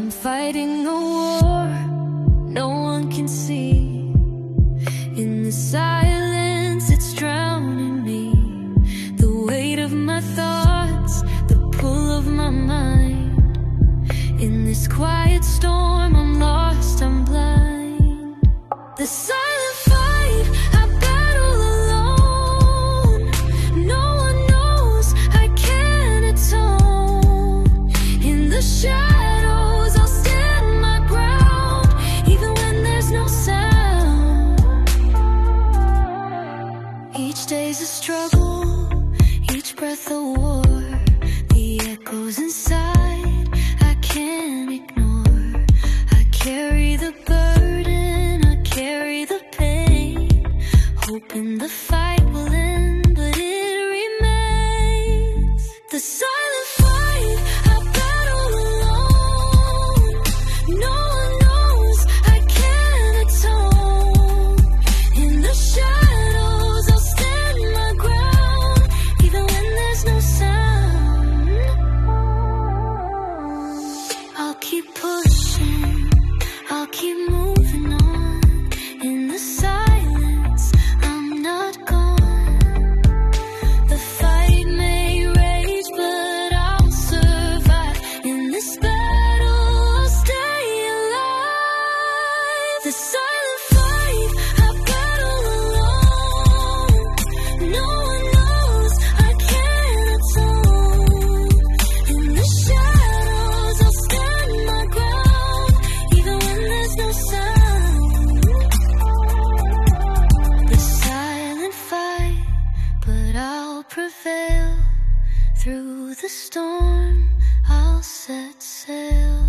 I'm fighting a war no one can see. In the silence, it's drowning me. The weight of my thoughts, the pull of my mind. In this quiet storm, I'm lost, I'm blind. The silent fight, I battle alone. No one knows, I can't atone. In the shadows, I'll stand my ground, even when there's no sound. Each day's a struggle, each breath a war. The echoes inside, I can't ignore. I carry the burden, I carry the pain, hoping the fight will end, but it remains. The silent fight, I battle alone. No one knows, I can't atone. In the shadows, I'll stand my ground, even when there's no sound. I'll keep pushing, I'll keep moving on. In the silence, I'm not gone. The fight may rage, but I'll survive. In this battle, I'll stay alive. The silent fight, I battle alone. No one knows, I can't atone. In the shadows, I'll stand my ground, even when there's no sound. The silent fight, but I'll prevail. Through the storm, I'll set sail.